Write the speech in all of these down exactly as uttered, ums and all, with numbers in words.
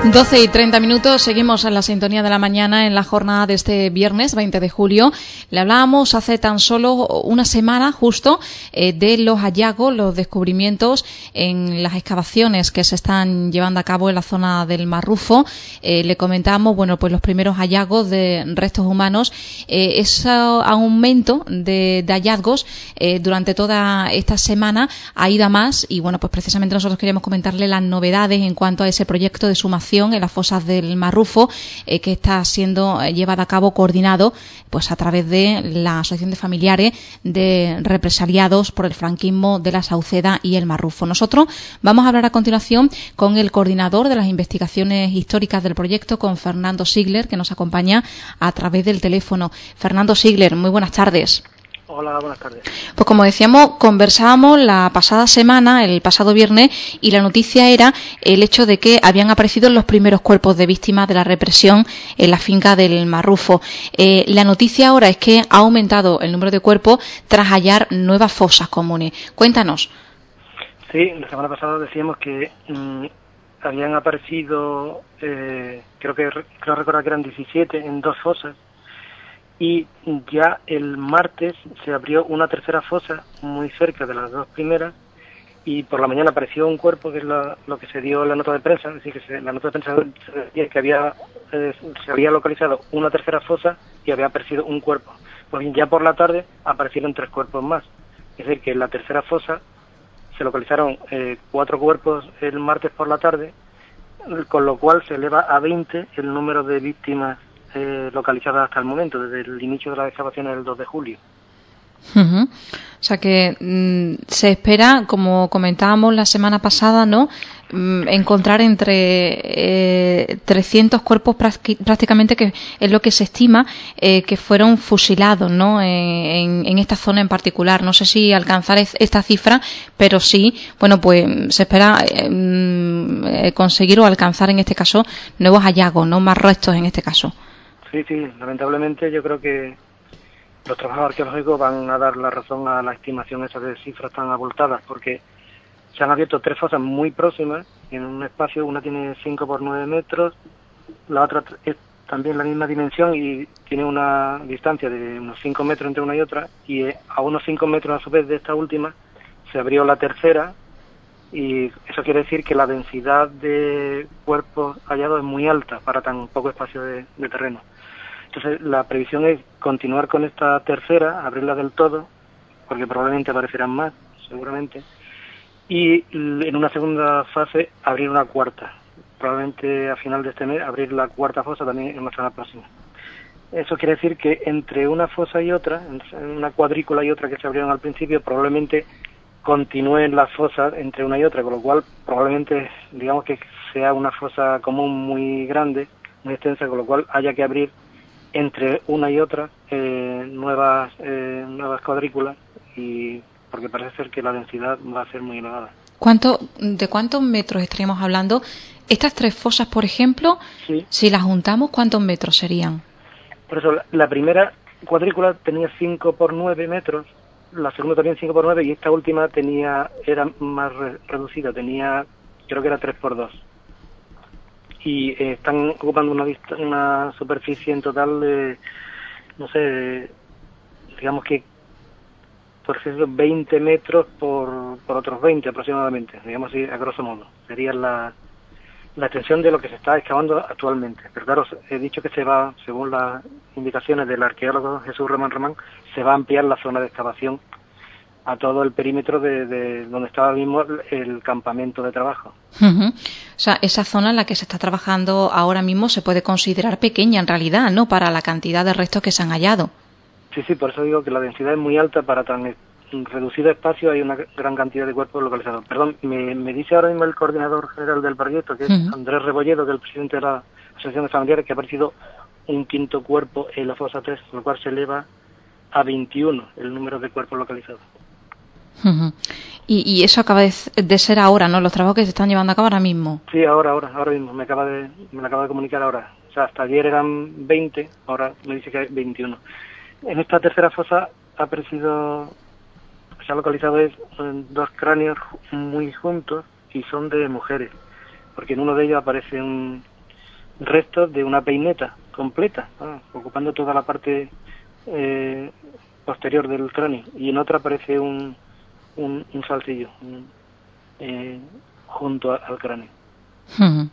doce y treinta minutos, seguimos en la sintonía de la mañana en la jornada de este viernes veinte de julio. Le hablábamos hace tan solo una semana justo eh, de los hallazgos, los descubrimientos en las excavaciones que se están llevando a cabo en la zona del Marrufo. Eh, le comentábamos, bueno, pues los primeros hallazgos de restos humanos, eh, ese aumento de, de hallazgos eh, durante toda esta semana ha ido a más y bueno, pues precisamente nosotros queríamos comentarle las novedades en cuanto a ese proyecto de sumación en las fosas del Marrufo, eh, que está siendo eh, llevado a cabo, coordinado pues a través de la Asociación de Familiares de Represaliados por el Franquismo de la Sauceda y el Marrufo. Nosotros vamos a hablar a continuación con el coordinador de las investigaciones históricas del proyecto, con Fernando Sigler, que nos acompaña a través del teléfono. Fernando Sigler, muy buenas tardes. Hola, buenas tardes. Pues como decíamos, conversábamos la pasada semana, el pasado viernes, y la noticia era el hecho de que habían aparecido los primeros cuerpos de víctimas de la represión en la finca del Marrufo. Eh, la noticia ahora es que ha aumentado el número de cuerpos tras hallar nuevas fosas comunes. Cuéntanos. Sí, la semana pasada decíamos que mmm, habían aparecido, eh, creo que creo recordar que eran diecisiete en dos fosas. Y ya el martes se abrió una tercera fosa muy cerca de las dos primeras y por la mañana apareció un cuerpo, que es la, lo que se dio en la nota de prensa, es decir, que se, la nota de prensa decía que había, eh, se había localizado una tercera fosa y había aparecido un cuerpo. Pues bien, ya por la tarde aparecieron tres cuerpos más. Es decir, que en la tercera fosa se localizaron eh, cuatro cuerpos el martes por la tarde, con lo cual se eleva a veinte el número de víctimas Eh, localizadas hasta el momento, desde el inicio de las excavaciones del dos de julio. Uh-huh. O sea que mm, se espera, como comentábamos la semana pasada, ¿no? Mm, encontrar entre eh, trescientos cuerpos prácticamente, que es lo que se estima eh, que fueron fusilados, ¿no? En, en esta zona en particular. No sé si alcanzar esta cifra, pero sí, bueno, pues se espera eh, conseguir o alcanzar en este caso nuevos hallazgos, ¿no? Más restos en este caso. Sí, sí, lamentablemente yo creo que los trabajos arqueológicos van a dar la razón a la estimación esa de cifras tan abultadas, porque se han abierto tres fosas muy próximas, en un espacio, una tiene cinco por nueve metros, la otra es también la misma dimensión y tiene una distancia de unos cinco metros entre una y otra, y a unos cinco metros a su vez de esta última se abrió la tercera, y eso quiere decir que la densidad de cuerpos hallados es muy alta para tan poco espacio de, de terreno. Entonces, la previsión es continuar con esta tercera, abrirla del todo, porque probablemente aparecerán más, seguramente, y en una segunda fase abrir una cuarta, probablemente a final de este mes abrir la cuarta fosa también en la semana próxima. Eso quiere decir que entre una fosa y otra, una cuadrícula y otra que se abrieron al principio, probablemente continúen las fosas entre una y otra, con lo cual probablemente, digamos que sea una fosa común muy grande, muy extensa, con lo cual haya que abrir entre una y otra eh, nuevas eh, nuevas cuadrículas, y porque parece ser que la densidad va a ser muy elevada. ¿Cuánto, de cuántos metros estaríamos hablando? Estas tres fosas, por ejemplo, sí. Si las juntamos, ¿cuántos metros serían? Por eso, la, la primera cuadrícula tenía cinco por nueve metros, la segunda también cinco por nueve, y esta última tenía era más re, reducida, tenía, creo que era tres por dos. Y eh, están ocupando una, vista, una superficie en total de, no sé, digamos que, por ejemplo, veinte metros por, por otros veinte aproximadamente, digamos así, a grosso modo. Sería la, la extensión de lo que se está excavando actualmente. Pero claro, he dicho que se va, según las indicaciones del arqueólogo Jesús Román Román, se va a ampliar la zona de excavación a todo el perímetro de, de donde estaba mismo el campamento de trabajo. Uh-huh. O sea, esa zona en la que se está trabajando ahora mismo se puede considerar pequeña en realidad, ¿no?, para la cantidad de restos que se han hallado. Sí, sí, por eso digo que la densidad es muy alta. Para tan reducido espacio hay una gran cantidad de cuerpos localizados. Perdón, me, me dice ahora mismo el coordinador general del proyecto, que es uh-huh. Andrés Rebolledo, que es el presidente de la Asociación de Familiares, que ha aparecido un quinto cuerpo en la fosa tres, lo cual se eleva a veintiuno el número de cuerpos localizados. Uh-huh. Y, y eso acaba de, de ser ahora, ¿no? Los trabajos que se están llevando a cabo ahora mismo. Sí, ahora, ahora, ahora mismo. Me acaba de, me lo acaba de comunicar ahora. O sea, hasta ayer eran veinte, ahora me dice que hay veintiuno. En esta tercera fosa ha aparecido, se ha localizado es, dos cráneos muy juntos y son de mujeres, porque en uno de ellos aparece un, restos de una peineta completa, ¿no? Ocupando toda la parte eh, posterior del cráneo, y en otra aparece un, un, un salsillo un, eh, junto a, al cráneo. Uh-huh.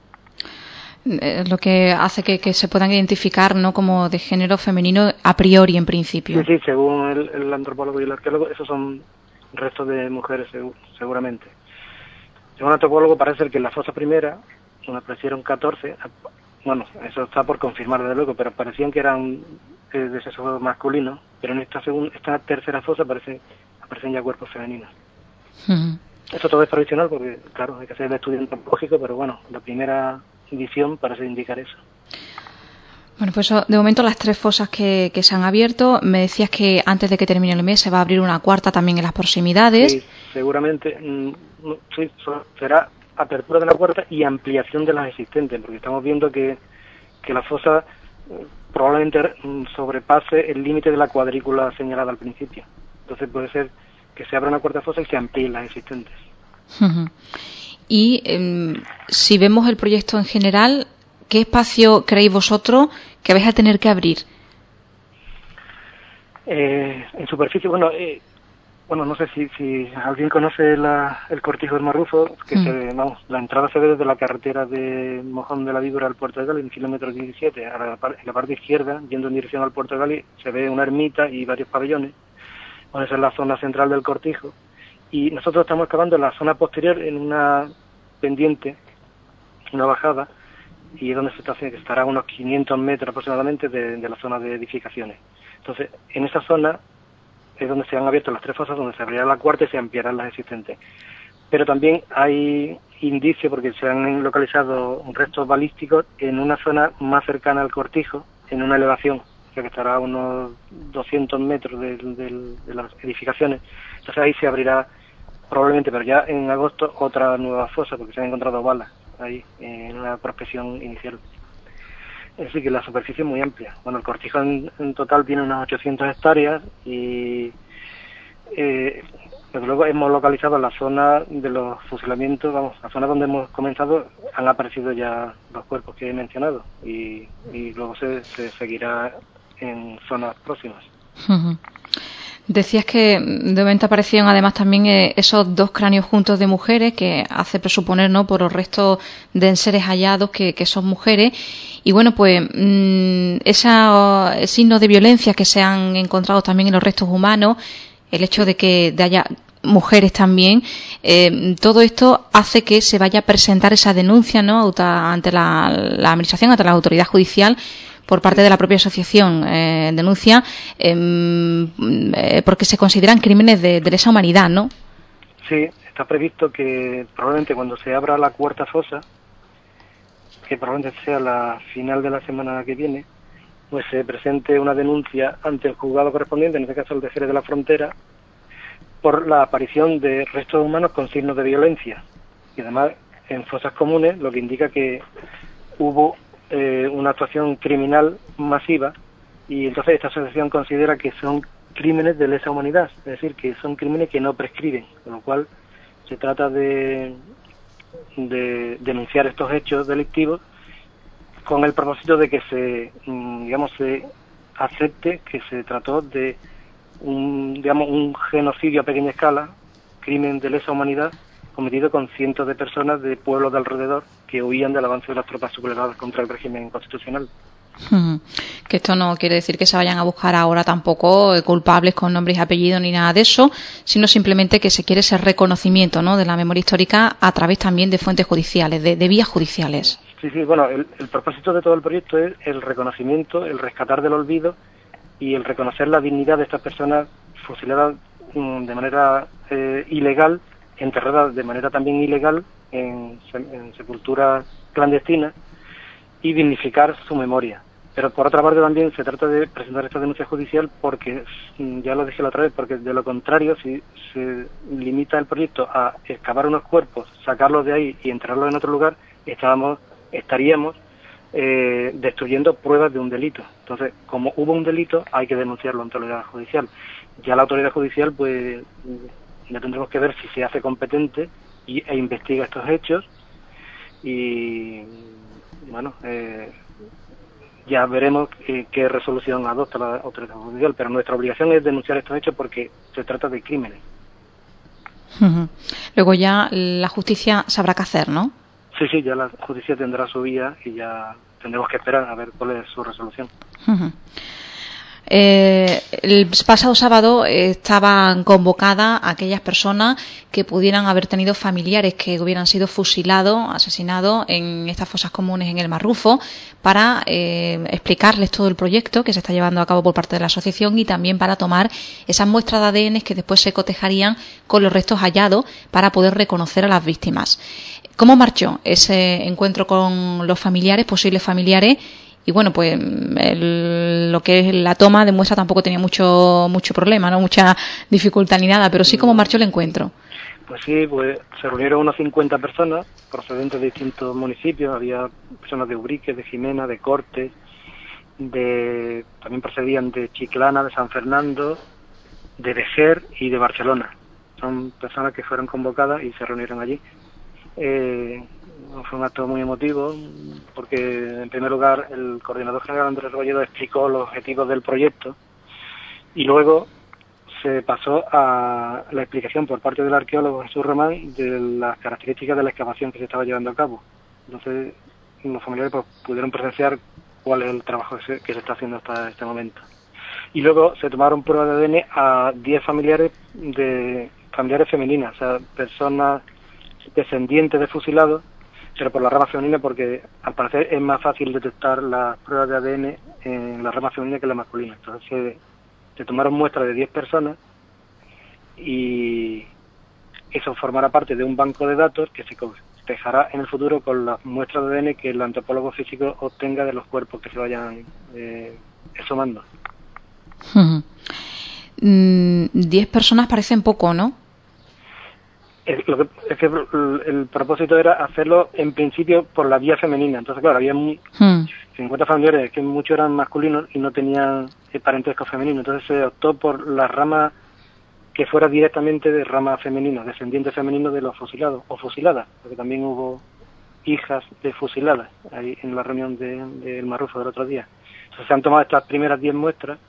Lo que hace que, que se puedan identificar, ¿no?, como de género femenino a priori, en principio. Sí, sí, según el, el antropólogo y el arqueólogo, esos son restos de mujeres, seguro, seguramente. Según el antropólogo, parece que en la fosa primera, donde aparecieron catorce, bueno, eso está por confirmar desde luego, pero parecían que eran eh, de sexo masculino, pero en esta segunda, esta tercera fosa aparece, aparecen ya cuerpos femeninos. Uh-huh. Esto todo es provisional porque, claro, hay que hacer el estudio antropológico, pero bueno, la primera edición parece indicar eso. Bueno, pues de momento las tres fosas que, que se han abierto, me decías que antes de que termine el mes se va a abrir una cuarta también en las proximidades. Sí, seguramente mm, sí, será apertura de la cuarta y ampliación de las existentes, porque estamos viendo que, que la fosa eh, probablemente sobrepase el límite de la cuadrícula señalada al principio. Entonces puede ser que se abra una cuarta fosa y se amplíen las existentes. Uh-huh. Y eh, si vemos el proyecto en general, ¿qué espacio creéis vosotros que vais a tener que abrir? Eh, en superficie, bueno, eh, bueno, no sé si, si alguien conoce la, el cortijo del Marrufo, que mm. se, vamos, la entrada se ve desde la carretera de Mojón de la Víbora al Puerto de Gali, en kilómetro diecisiete, a la, en la parte izquierda, yendo en dirección al Puerto de Gali, se ve una ermita y varios pabellones. Bueno, esa es la zona central del cortijo. Y nosotros estamos excavando en la zona posterior, en una pendiente, una bajada, y es donde se está haciendo, que estará a unos quinientos metros aproximadamente de, de la zona de edificaciones. Entonces, en esa zona es donde se han abierto las tres fosas, donde se abrirá la cuarta y se ampliarán las existentes. Pero también hay indicios, porque se han localizado restos balísticos en una zona más cercana al cortijo, en una elevación, o sea que estará a unos doscientos metros de, de, de las edificaciones. Entonces ahí se abrirá probablemente, pero ya en agosto, otra nueva fosa, porque se han encontrado balas ahí en una prospección inicial. Es decir, que la superficie es muy amplia. Bueno, el cortijo en, en total tiene unas ochocientas hectáreas y eh, desde luego hemos localizado la zona de los fusilamientos, vamos, la zona donde hemos comenzado, han aparecido ya los cuerpos que he mencionado y, y luego se, se seguirá en zonas próximas. Uh-huh. Decías que de momento aparecieron además también eh, esos dos cráneos juntos de mujeres, que hace presuponer, ¿no?, por los restos de enseres hallados que, que son mujeres. Y bueno, pues mmm, esos signos de violencia que se han encontrado también en los restos humanos, el hecho de que de haya mujeres también, eh, todo esto hace que se vaya a presentar esa denuncia, ¿no?, ante la, la administración, ante la autoridad judicial, por parte de la propia asociación, eh, denuncia eh, eh, porque se consideran crímenes de, de lesa humanidad, ¿no? Sí, está previsto que probablemente cuando se abra la cuarta fosa, que probablemente sea la final de la semana que viene, pues se presente una denuncia ante el juzgado correspondiente, en este caso el de Jerez de la Frontera, por la aparición de restos humanos con signos de violencia. Y además en fosas comunes, lo que indica que hubo Eh, una actuación criminal masiva, y entonces esta asociación considera que son crímenes de lesa humanidad, es decir, que son crímenes que no prescriben, con lo cual se trata de, de denunciar estos hechos delictivos con el propósito de que se, digamos, se acepte que se trató de un, digamos, un genocidio a pequeña escala, crimen de lesa humanidad, cometido con cientos de personas de pueblos de alrededor que huían del avance de las tropas sublevadas contra el régimen constitucional. Hmm. Que esto no quiere decir que se vayan a buscar ahora tampoco culpables con nombres y apellidos ni nada de eso, sino simplemente que se quiere ese reconocimiento, ¿no?, de la memoria histórica a través también de fuentes judiciales, de, de vías judiciales. Sí, sí, bueno, el, el propósito de todo el proyecto es el reconocimiento, el rescatar del olvido y el reconocer la dignidad de estas personas fusiladas mm, de manera eh, ilegal, enterradas de manera también ilegal en, en sepulturas clandestinas, y dignificar su memoria. Pero por otra parte también se trata de presentar esta denuncia judicial porque, ya lo dije la otra vez, porque de lo contrario, si se limita el proyecto a excavar unos cuerpos, sacarlos de ahí y enterrarlos en otro lugar, estábamos, estaríamos eh, destruyendo pruebas de un delito. Entonces, como hubo un delito, hay que denunciarlo ante la autoridad judicial. Ya la autoridad judicial, pues, ya tendremos que ver si se hace competente y, e investiga estos hechos y bueno, eh, ya veremos qué, qué resolución adopta la autoridad judicial, pero nuestra obligación es denunciar estos hechos porque se trata de crímenes. Uh-huh. Luego ya la justicia sabrá qué hacer, ¿no? Sí, sí, ya la justicia tendrá su vía y ya tendremos que esperar a ver cuál es su resolución. Uh-huh. Eh, el pasado sábado eh, estaban convocadas aquellas personas que pudieran haber tenido familiares que hubieran sido fusilados, asesinados en estas fosas comunes en el Marrufo, para eh, explicarles todo el proyecto que se está llevando a cabo por parte de la asociación y también para tomar esas muestras de A D N que después se cotejarían con los restos hallados para poder reconocer a las víctimas. ¿Cómo marchó ese encuentro con los familiares, posibles familiares? Y bueno, pues el, lo que es la toma de muestra tampoco tenía mucho mucho problema, no mucha dificultad ni nada, pero sí cómo marchó el encuentro. Pues sí, pues se reunieron unas cincuenta personas procedentes de distintos municipios. Había personas de Ubrique, de Jimena, de Cortes, de también procedían de Chiclana, de San Fernando, de Vejer y de Barcelona. Son personas que fueron convocadas y se reunieron allí. Eh, Fue un acto muy emotivo porque, en primer lugar, el coordinador general Andrés Rebolledo explicó los objetivos del proyecto y luego se pasó a la explicación por parte del arqueólogo Jesús Román de las características de la excavación que se estaba llevando a cabo. Entonces, los familiares pues, pudieron presenciar cuál es el trabajo que se, que se está haciendo hasta este momento. Y luego se tomaron pruebas de A D N a diez familiares de familiares femeninas, o sea, personas descendientes de fusilados, pero por la rama femenina, porque al parecer es más fácil detectar las pruebas de A D N en la rama femenina que en la masculina. Entonces se, se tomaron muestras de diez personas y eso formará parte de un banco de datos que se cotejará en el futuro con las muestras de A D N que el antropólogo físico obtenga de los cuerpos que se vayan eh, exhumando. Uh-huh. Mm, diez personas parecen poco, ¿no? Es, lo que, es que el, el propósito era hacerlo en principio por la vía femenina. Entonces, claro, había muy, hmm. cincuenta familiares que muchos eran masculinos y no tenían parentesco femenino. Entonces se optó por la rama que fuera directamente de rama femenina, descendiente femenino de los fusilados o fusiladas, porque también hubo hijas de fusiladas ahí en la reunión del de, de Marrufo del otro día. Entonces se han tomado estas primeras diez muestras.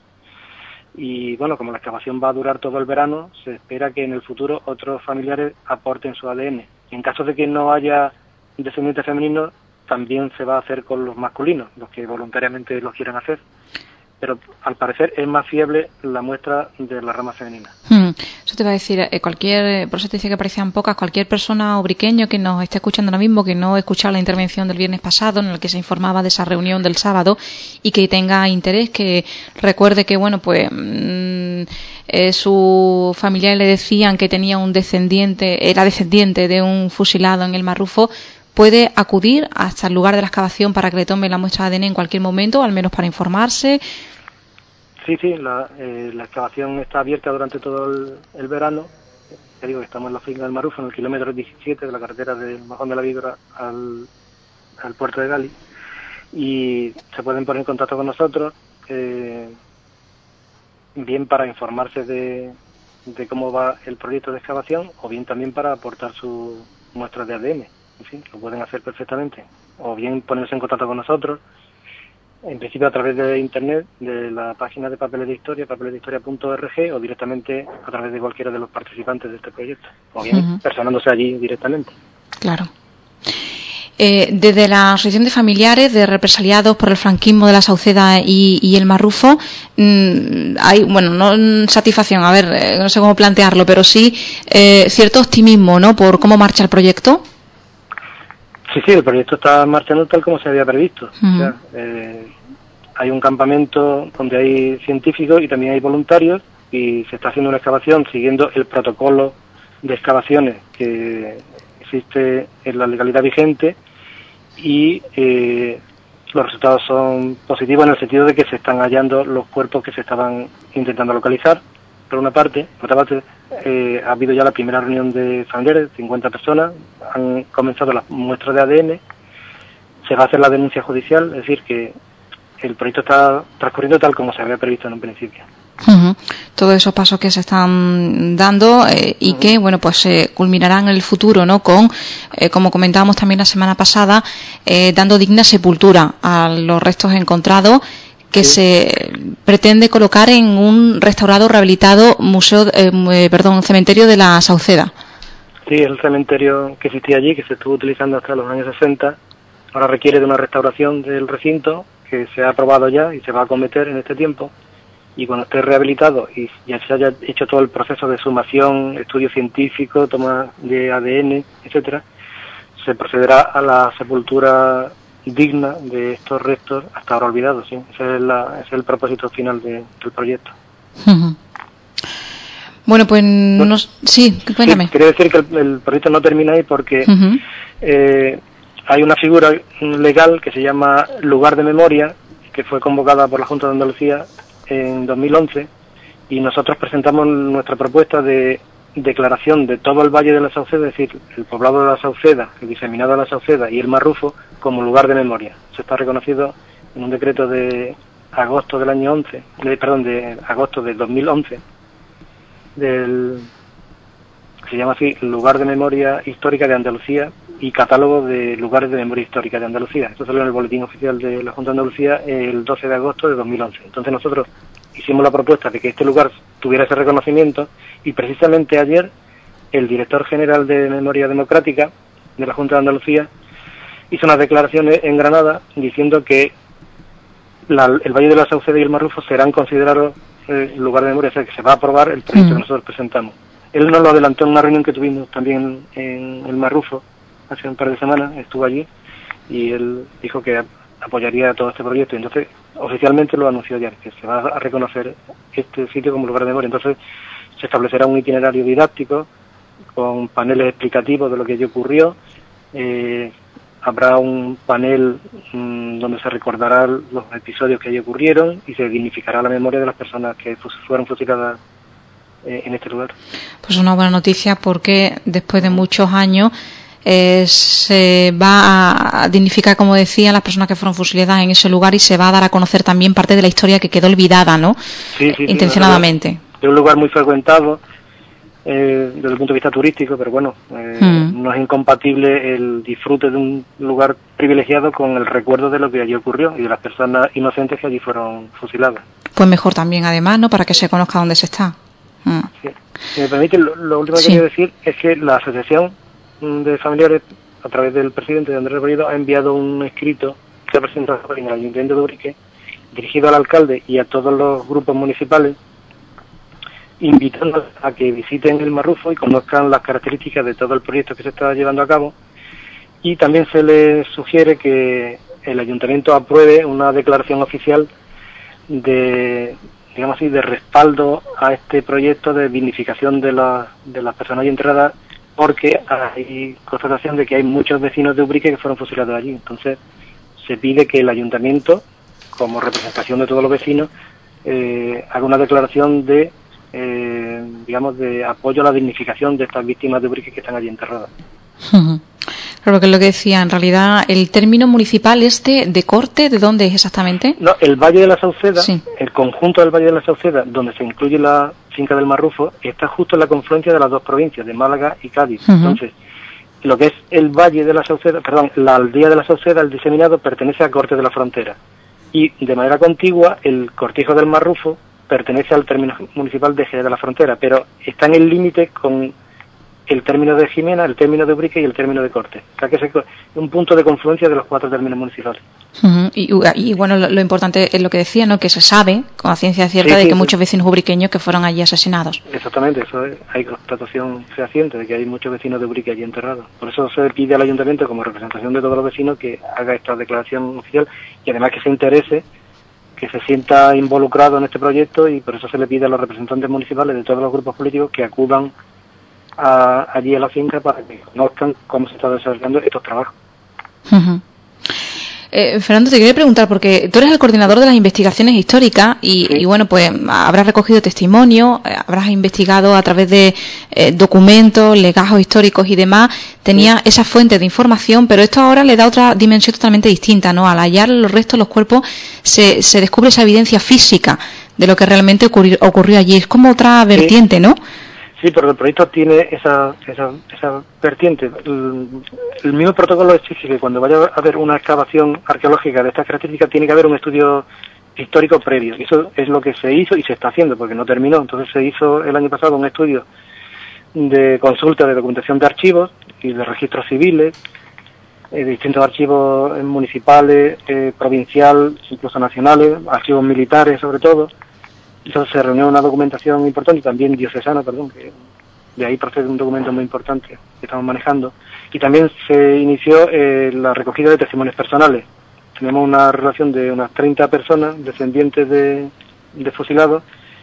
Y bueno, como la excavación va a durar todo el verano, se espera que en el futuro otros familiares aporten su A D N. Y en caso de que no haya descendientes femeninos, también se va a hacer con los masculinos, los que voluntariamente los quieran hacer. Pero al parecer es más fiable la muestra de la rama femenina. Hmm. Eso te va a decir, eh, cualquier, por eso te dice que parecían pocas, cualquier persona ubriqueño que nos esté escuchando ahora mismo, que no ha escuchado la intervención del viernes pasado, en el que se informaba de esa reunión del sábado, y que tenga interés, que recuerde que, bueno, pues mmm, eh, sus familiares le decían que tenía un descendiente, era descendiente de un fusilado en el Marrufo, puede acudir hasta el lugar de la excavación para que le tome la muestra de A D N en cualquier momento, al menos para informarse. Sí, sí, la, eh, la excavación está abierta durante todo el, el verano. Ya digo que estamos en la finca del Marrufo, en el kilómetro diecisiete de la carretera del Majón de la Víbora al, al puerto de Gali. Y se pueden poner en contacto con nosotros, eh, bien para informarse de, de cómo va el proyecto de excavación, o bien también para aportar sus muestras de A D N. En fin, lo pueden hacer perfectamente. O bien ponerse en contacto con nosotros, en principio a través de internet, de la página de Papeles de Historia, papeles de historia punto org, o directamente a través de cualquiera de los participantes de este proyecto, o bien uh-huh. personándose allí directamente. Claro. Eh, desde la Asociación de Familiares de Represaliados por el Franquismo de la Sauceda y, y el Marrufo, mmm, hay, bueno, no satisfacción, a ver, eh, no sé cómo plantearlo, pero sí eh, cierto optimismo, ¿no?, por cómo marcha el proyecto. Sí, sí, el proyecto está marchando tal como se había previsto. Uh-huh. O sea, eh, hay un campamento donde hay científicos y también hay voluntarios y se está haciendo una excavación siguiendo el protocolo de excavaciones que existe en la legalidad vigente y eh, los resultados son positivos en el sentido de que se están hallando los cuerpos que se estaban intentando localizar, por una parte. Por otra parte, eh, ha habido ya la primera reunión de familiares, cincuenta personas, han comenzado las muestras de A D N, se va a hacer la denuncia judicial, es decir, que el proyecto está transcurriendo tal como se había previsto en un principio. Uh-huh. Todos esos pasos que se están dando eh, y uh-huh. que, bueno, pues se eh, culminarán en el futuro, ¿no? Con, eh, como comentábamos también la semana pasada, eh, dando digna sepultura a los restos encontrados que sí. se pretende colocar en un restaurado, rehabilitado museo, eh, perdón, cementerio de la Sauceda. Sí, el cementerio que existía allí, que se estuvo utilizando hasta los años sesenta, ahora requiere de una restauración del recinto que se ha aprobado ya y se va a acometer en este tiempo. Y cuando esté rehabilitado y ya se haya hecho todo el proceso de sumación, estudio científico, toma de A D N, etcétera, se procederá a la sepultura digna de estos restos hasta ahora olvidados. ¿sí? Ese, es la, ese es el propósito final de, del proyecto. Uh-huh. Bueno, pues bueno, nos... sí, cuéntame. Sí, quería decir que el, el proyecto no termina ahí porque uh-huh. eh, hay una figura legal que se llama Lugar de Memoria, que fue convocada por la Junta de Andalucía en dos mil once, y nosotros presentamos nuestra propuesta de declaración de todo el Valle de la Sauceda, es decir, el poblado de la Sauceda, el diseminado de la Sauceda y el Marrufo, como lugar de memoria. Se está reconocido en un decreto de agosto del año once, de, perdón, de agosto de dos mil once, del, se llama así, Lugar de Memoria Histórica de Andalucía y Catálogo de Lugares de Memoria Histórica de Andalucía. Esto salió en el Boletín Oficial de la Junta de Andalucía el doce de agosto de dos mil once. Entonces nosotros hicimos la propuesta de que este lugar tuviera ese reconocimiento y precisamente ayer el director general de Memoria Democrática de la Junta de Andalucía hizo unas declaraciones en Granada diciendo que la, el Valle de la Sauceda y el Marrufo serán considerados eh, lugar de memoria, o sea que se va a aprobar el proyecto mm. que nosotros presentamos. Él nos lo adelantó en una reunión que tuvimos también en el Marrufo hace un par de semanas, estuvo allí y él dijo que apoyaría todo este proyecto. Entonces, oficialmente lo anunció ayer, que se va a reconocer este sitio como lugar de memoria. Entonces, se establecerá un itinerario didáctico con paneles explicativos de lo que allí ocurrió. Eh, habrá un panel mmm, donde se recordará los episodios que allí ocurrieron y se dignificará la memoria de las personas que fueron fusiladas eh, en este lugar. Pues una buena noticia porque después de muchos años Eh, se va a dignificar, como decía, las personas que fueron fusiladas en ese lugar y se va a dar a conocer también parte de la historia que quedó olvidada, ¿no? Sí, sí, intencionadamente. Sí, es un lugar muy frecuentado eh, desde el punto de vista turístico, pero bueno, eh, hmm. no es incompatible el disfrute de un lugar privilegiado con el recuerdo de lo que allí ocurrió y de las personas inocentes que allí fueron fusiladas. Pues mejor también, además, ¿no? Para que se conozca dónde se está. Hmm. Sí. Si me permite, lo, lo último que sí. quería decir es que la asociación de familiares, a través del presidente de Andrés Rebolledo, ha enviado un escrito que ha presentado en el Ayuntamiento de Ubrique, dirigido al alcalde y a todos los grupos municipales, invitando a que visiten el Marrufo y conozcan las características de todo el proyecto que se está llevando a cabo, y también se les sugiere que el Ayuntamiento apruebe una declaración oficial de, digamos así, de respaldo a este proyecto de dignificación de, la, de las personas allí enterradas, porque hay constatación de que hay muchos vecinos de Ubrique que fueron fusilados allí. Entonces se pide que el ayuntamiento, como representación de todos los vecinos, eh, haga una declaración de, eh, digamos, de apoyo a la dignificación de estas víctimas de Ubrique que están allí enterradas. Uh-huh. Claro, que es lo que decía, en realidad, el término municipal este de corte, ¿de dónde es exactamente? No, el Valle de la Sauceda, sí. El conjunto del Valle de la Sauceda, donde se incluye la finca del Marrufo, está justo en la confluencia de las dos provincias, de Málaga y Cádiz. Uh-huh. Entonces, lo que es el Valle de la Sauceda, perdón, la aldea de la Sauceda, el diseminado, pertenece a Corte de la Frontera. Y de manera contigua, el cortijo del Marrufo pertenece al término municipal de Jerez de la Frontera, pero está en el límite con el término de Jimena, el término de Ubrique y el término de Corte. O sea que es un punto de confluencia de los cuatro términos municipales. Uh-huh. y, y bueno, lo, lo importante es lo que decía, ¿no? Que se sabe con la ciencia cierta sí, de sí, que sí. muchos vecinos ubriqueños que fueron allí asesinados. Exactamente, eso es, hay constatación fehaciente de que hay muchos vecinos de Ubrique allí enterrados. Por eso se pide al ayuntamiento, como representación de todos los vecinos, que haga esta declaración oficial y además que se interese, que se sienta involucrado en este proyecto, y por eso se le pide a los representantes municipales de todos los grupos políticos que acudan A, allí a la finca para que conozcan cómo se están desarrollando estos trabajos. Uh-huh. Eh, Fernando, te quería preguntar, porque tú eres el coordinador de las investigaciones históricas y, sí. y bueno, pues habrás recogido testimonio, habrás investigado a través de eh, documentos, legajos históricos y demás, tenía sí. esa fuente de información, pero esto ahora le da otra dimensión totalmente distinta, ¿no? Al hallar los restos, los cuerpos, se, se descubre esa evidencia física de lo que realmente ocurrió, ocurrió allí. Es como otra vertiente, sí. ¿no? Sí, pero el proyecto tiene esa esa, esa vertiente. El, el mismo protocolo exige que cuando vaya a haber una excavación arqueológica de estas características tiene que haber un estudio histórico previo. Y eso es lo que se hizo y se está haciendo, porque no terminó. Entonces se hizo el año pasado un estudio de consulta de documentación de archivos y de registros civiles, eh, de distintos archivos municipales, eh, provincial, incluso nacionales, archivos militares sobre todo. Entonces se reunió una documentación importante, también diocesana, perdón, que de ahí procede un documento muy importante que estamos manejando. Y también se inició eh, la recogida de testimonios personales. Tenemos una relación de unas treinta personas, descendientes de, de fusilados,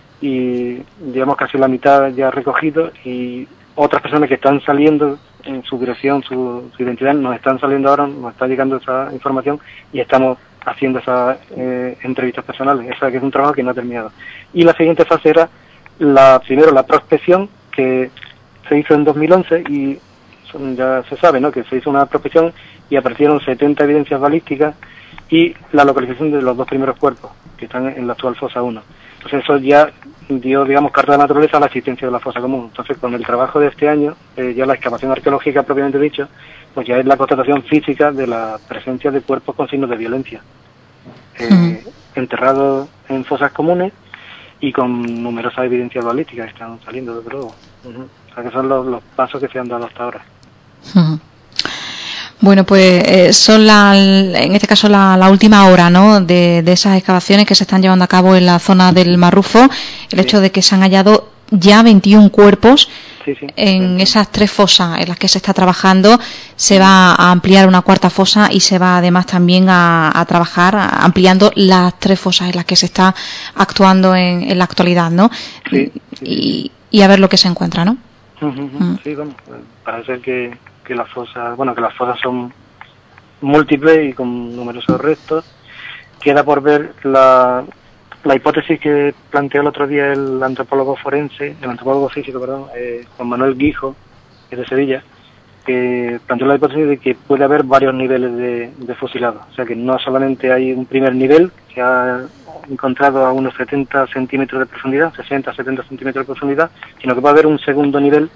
y digamos casi la mitad ya recogidos, y otras personas que están saliendo en su dirección, su, su identidad, nos están saliendo ahora, nos está llegando esa información y estamos haciendo esas eh, entrevistas personales. O sea que es un trabajo que no ha terminado. Y la siguiente fase era, la primero, la prospección, que se hizo en dos mil once y son, ya se sabe, ¿no?, que se hizo una prospección y aparecieron setenta evidencias balísticas y la localización de los dos primeros cuerpos, que están en la actual fosa uno. Entonces eso ya dio, digamos, carta de naturaleza a la existencia de la fosa común. Entonces con el trabajo de este año, eh, ya la excavación arqueológica propiamente dicho, pues ya es la constatación física de la presencia de cuerpos con signos de violencia, eh, mm. enterrados en fosas comunes y con numerosas evidencias balísticas que están saliendo, desde luego. Uh-huh. O sea que son los, los pasos que se han dado hasta ahora. Uh-huh. Bueno, pues eh, son la, en este caso la, la última hora, ¿no?, de, de esas excavaciones que se están llevando a cabo en la zona del Marrufo. El sí. hecho de que se han hallado ya veintiún cuerpos sí, sí. en sí. esas tres fosas en las que se está trabajando. Se va a ampliar una cuarta fosa y se va además también a, a trabajar a, ampliando las tres fosas en las que se está actuando en, en la actualidad, ¿no? Sí, sí. Y, y a ver lo que se encuentra, ¿no? Uh-huh, uh-huh. Mm. Sí, bueno, parece que que las fosas, bueno, que las fosas son múltiples y con numerosos restos. Queda por ver la, la hipótesis que planteó el otro día el antropólogo forense, el antropólogo físico, perdón, eh, Juan Manuel Guijo, que es de Sevilla, que planteó la hipótesis de que puede haber varios niveles de, de fusilados. O sea, que no solamente hay un primer nivel que ha encontrado a unos setenta centímetros de profundidad, sesenta a setenta centímetros de profundidad, sino que va a haber un segundo nivel,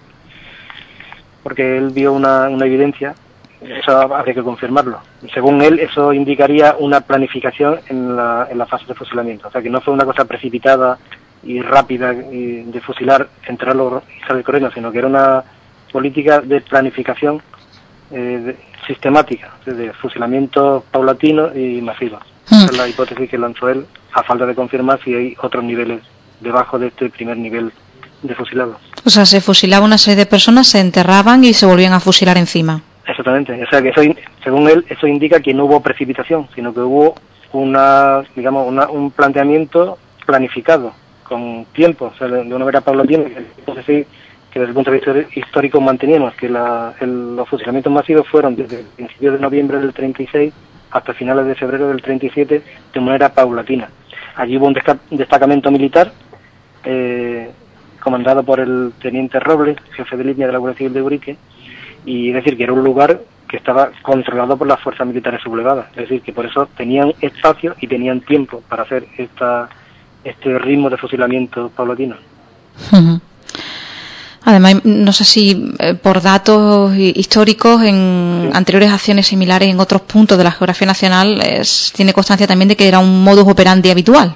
porque él vio una, una evidencia, eso habría que confirmarlo. Según él, eso indicaría una planificación en la, en la fase de fusilamiento, o sea que no fue una cosa precipitada y rápida y de fusilar, entrarlo y salir corriendo, sino que era una política de planificación eh, de, sistemática, de fusilamiento paulatino y masivo. Mm. Esa es la hipótesis que lanzó él, a falta de confirmar si hay otros niveles debajo de este primer nivel de fusilados. O sea, se fusilaba una serie de personas, se enterraban y se volvían a fusilar encima. Exactamente. O sea, que eso, según él, eso indica que no hubo precipitación, sino que hubo una, digamos, una, un planteamiento planificado, con tiempo, o sea, de una manera paulatina. Entonces, que desde el punto de vista histórico manteníamos que la, el, los fusilamientos masivos fueron desde el principio de noviembre del treinta y seis hasta finales de febrero del treinta y siete, de manera paulatina. Allí hubo un destacamento militar, eh, comandado por el teniente Robles, jefe de línea de la Guardia Civil de Urique, y es decir, que era un lugar que estaba controlado por las fuerzas militares sublevadas, es decir, que por eso tenían espacio y tenían tiempo para hacer esta, este ritmo de fusilamiento paulatino. Uh-huh. Además, no sé si eh, por datos históricos en sí. anteriores acciones similares en otros puntos de la geografía nacional es, tiene constancia también de que era un modus operandi habitual.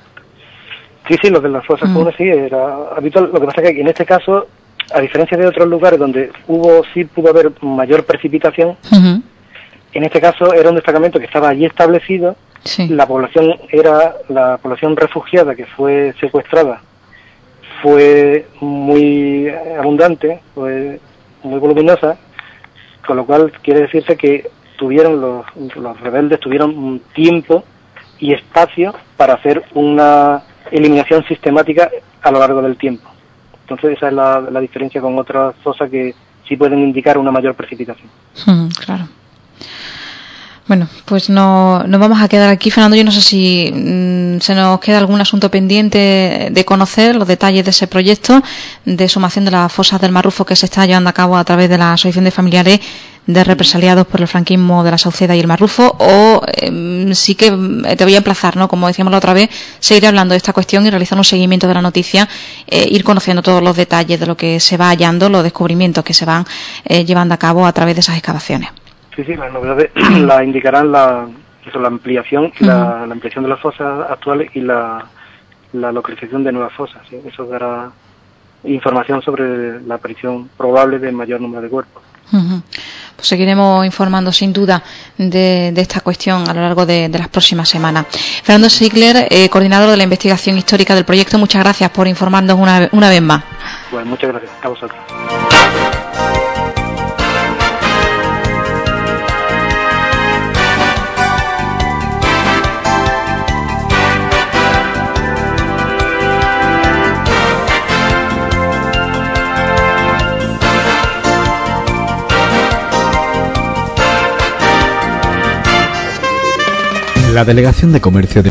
Sí, sí, lo de las fosas comunes mm. sí era habitual. Lo que pasa es que en este caso, a diferencia de otros lugares donde hubo sí pudo haber mayor precipitación, uh-huh. en este caso era un destacamento que estaba allí establecido. Sí. La población era la población refugiada que fue secuestrada, fue muy abundante, fue muy voluminosa, con lo cual quiere decirse que tuvieron los, los rebeldes tuvieron tiempo y espacio para hacer una eliminación sistemática a lo largo del tiempo. Entonces esa es la, la diferencia con otras fosas que sí pueden indicar una mayor precipitación. Mm, claro. Bueno, pues no nos vamos a quedar aquí, Fernando. Yo no sé si mmm, se nos queda algún asunto pendiente de conocer los detalles de ese proyecto de sumación de las fosas del Marrufo que se está llevando a cabo a través de la Asociación de Familiares de Represaliados por el Franquismo de la Sauceda y el Marrufo, o eh, sí que te voy a emplazar, ¿no? Como decíamos la otra vez, seguir hablando de esta cuestión y realizar un seguimiento de la noticia, eh, ir conociendo todos los detalles de lo que se va hallando, los descubrimientos que se van eh, llevando a cabo a través de esas excavaciones. Sí, sí, las novedades la indicarán la, eso, la ampliación, uh-huh. la, la ampliación de las fosas actuales y la, la localización de nuevas fosas. ¿sí? Eso dará información sobre la aparición probable de mayor número de cuerpos. Uh-huh. Pues seguiremos informando sin duda de, de esta cuestión a lo largo de, de las próximas semanas. Fernando Sigler, eh, coordinador de la investigación histórica del proyecto, muchas gracias por informarnos una, una vez más. Bueno, muchas gracias a vosotros. La Delegación de Comercio de